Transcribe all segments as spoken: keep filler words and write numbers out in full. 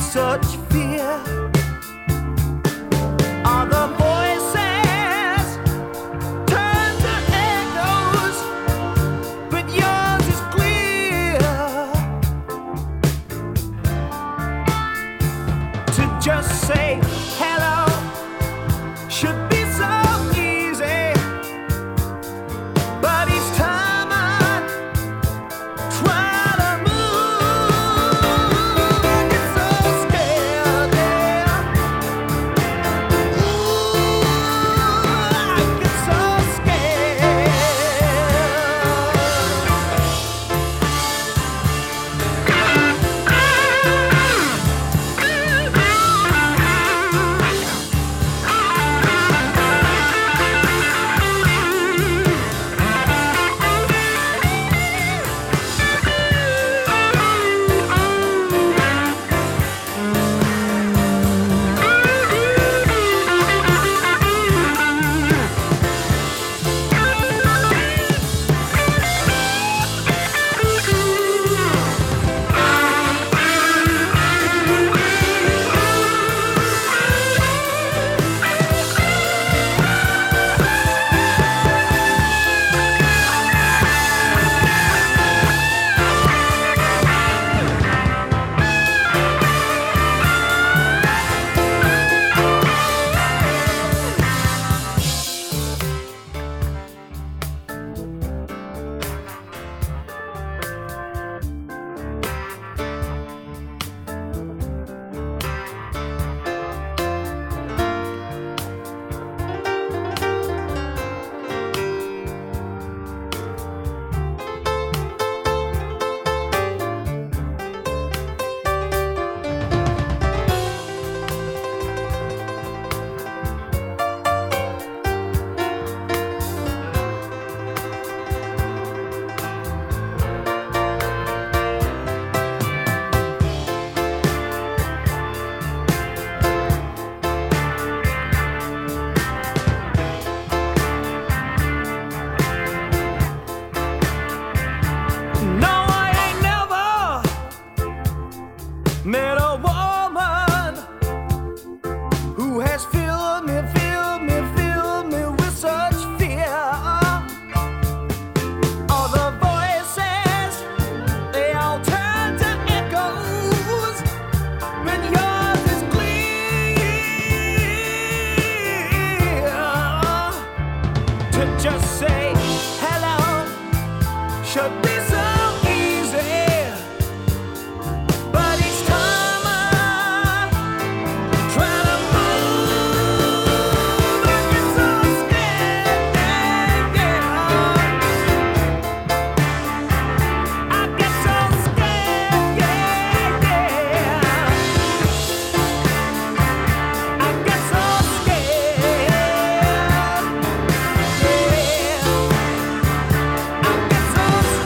such fear. Are the voices turned to echoes, but yours is clear. To just say hello should be so easy, but each time I try to move, I get so scared, yeah. Ooh, I get so scared. No, I ain't never met a woman who has filled me, filled me, filled me with such fear. All the voices, they all turn to echoes when yours is clear. To just say hello should be so easy, but each time I try to move, I get so scared, yeah. I get so scared, yeah, yeah. I get so scared, yeah. I get so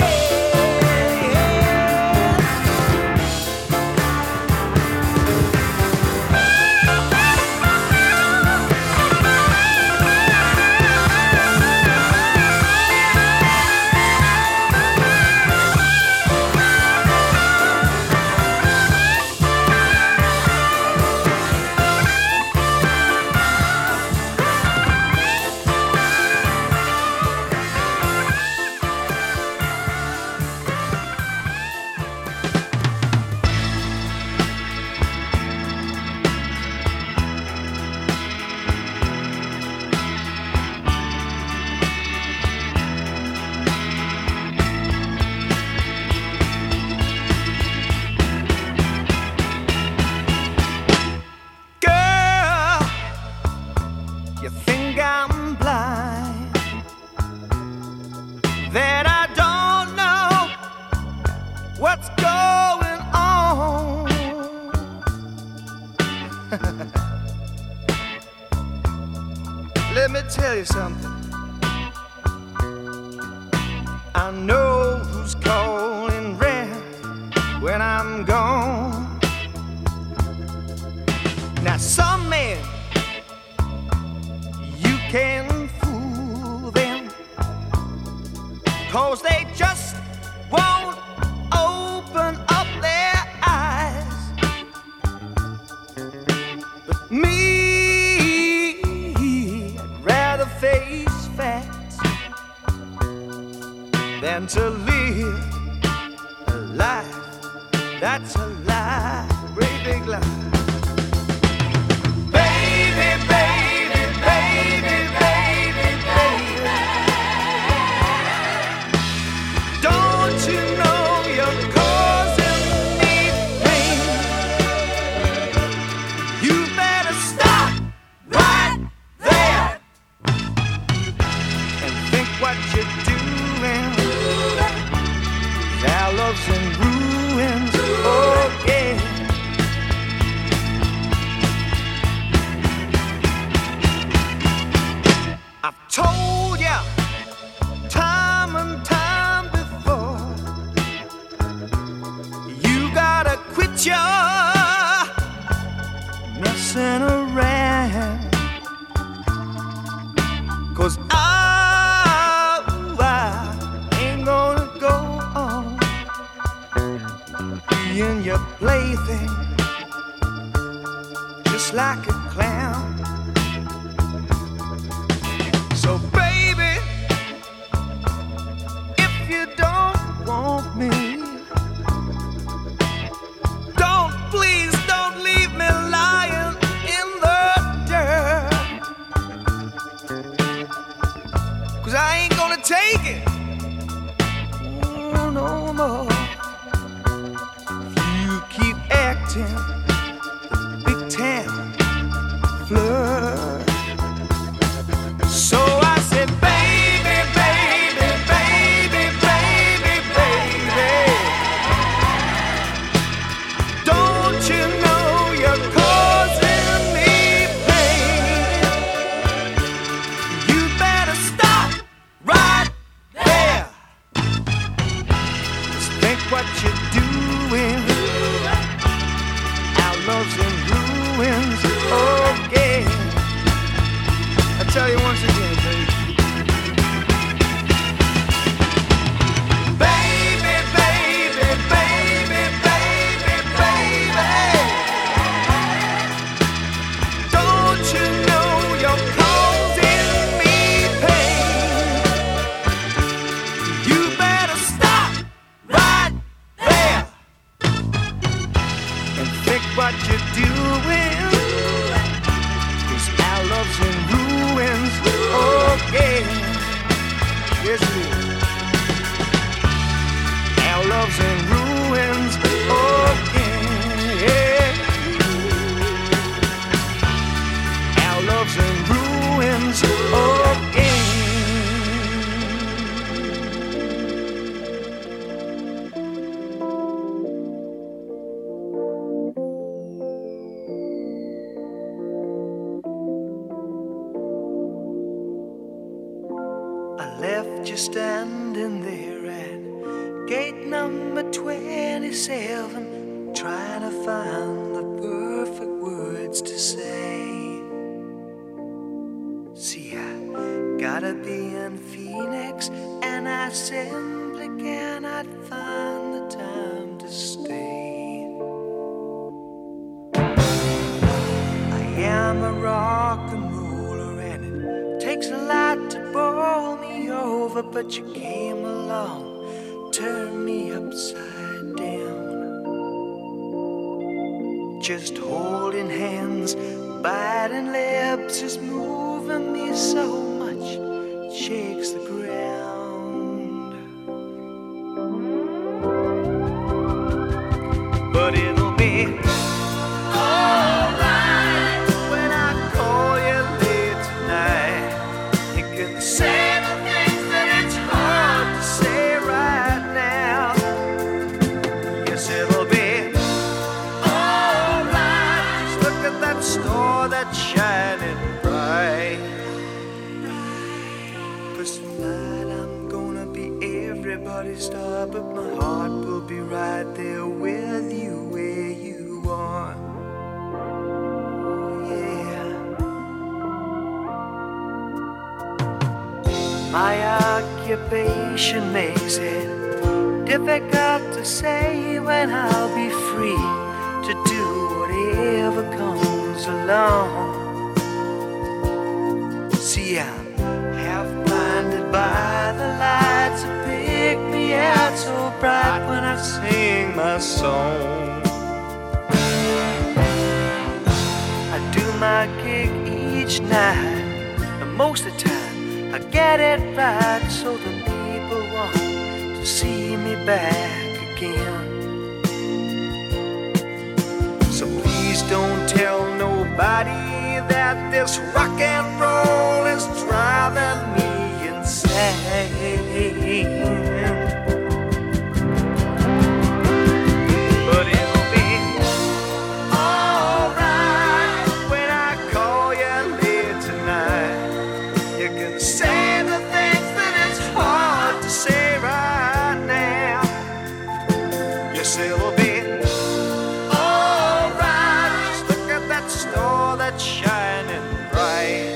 Girl, you think I'm blind, that I don't know what's going on. Let me tell you something. I know who's calling red when I'm gone. Now some men, you can fool them, 'cause they just won't open up their eyes. to live a life that's a lie, great big lie. Baby, baby, baby, baby, baby, don't you know you're causing me pain? You better stop right there and think what you're doing. Our love's in ruins, oh yeah. I've told ya time and time before, you gotta quit your messing around, 'cause I, I ain't gonna go on being your plaything, just like a clown. So baby, if you don't want me, don't, please don't leave me lying in the dirt, 'cause I ain't gonna take it oh, no more. You keep acting big town flirt. So I said, baby, baby, baby, baby, baby, don't you know you're causing me pain? You better stop right there. Just think what you're doing. Our love's in ruins, okay. I tell you once again, baby. Baby, baby, baby, baby, baby, don't you know you're causing me pain? You better stop right there and think what you're doing, 'cause our love's in ruins, okay. Yes, it is. Our love's in ruins, okay. Our love's in ruins, okay. I left you standing there at gate number twenty-seven, trying to find the perfect words to say. See, I gotta be in Phoenix, and I simply cannot find the time to stay. I am a rock and roller, and it takes a lot to bowl me over, but you came along, turned me upside down. Just holding hands, biting lips is moving me so much, it shakes the ground. But it'll be alright when I call you late tonight. You can say the things that it's hard to say right now. Yes, it'll be alright. Just look at that star that's shining bright. 'Cause tonight I'm gonna be everybody's star, but my heart will be right there with you where you are. Oh, yeah. My occupation makes it difficult to say when I'll be free to do whatever comes along. See, I'm half blinded by the lights that pick me my song. I do my gig each night, and most of the time I get it right, so the people want to see me back again. So please don't tell nobody that this rock and roll is driving me insane. But it'll be alright when I call you late tonight. You can say the things that it's hard to say right now. Yes, it'll be alright. Just look at that star that's shining bright.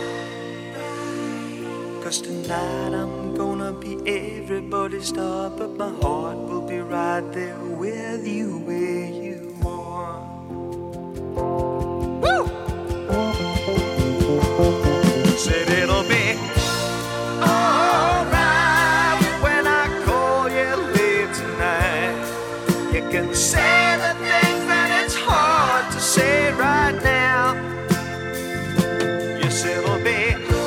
'Cause tonight I'm gonna be everybody's star, but my heart will be right there with you where you are. Woo! Said it'll be alright when I call you late tonight. You can say the things that it's hard to say right now. Yes, it'll be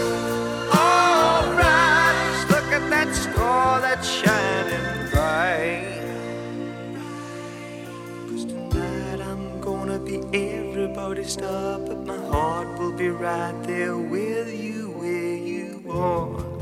alright. Just look at that star that's shining bright. 'Cause tonight I'm gonna be everybody's star, but my heart will be right there with you where you are.